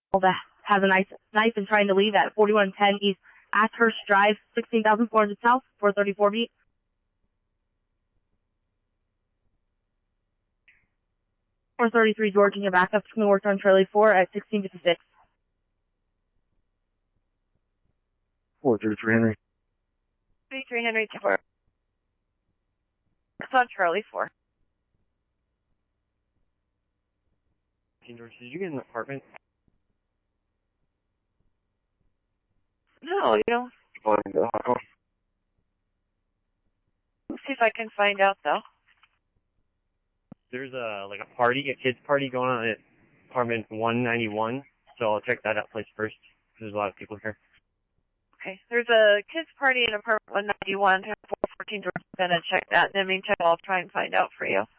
that has a knife and trying to leave at 4110 East Ashurst Drive, 16,400 South, 434 beat. 433 George in your backup. Between worked on Charlie 4 at 1656. 433 Henry. 33 Henry, 4. It's on Charlie 4. George, did you get an apartment? No, you know. Let's see if I can find out, though. There's a party, a kids party going on at apartment 191, so I'll check that out place first. There's a lot of people here. Okay, there's a kids party in apartment 191, 414 George. I'm going to check that. In the meantime, I'll try and find out for you.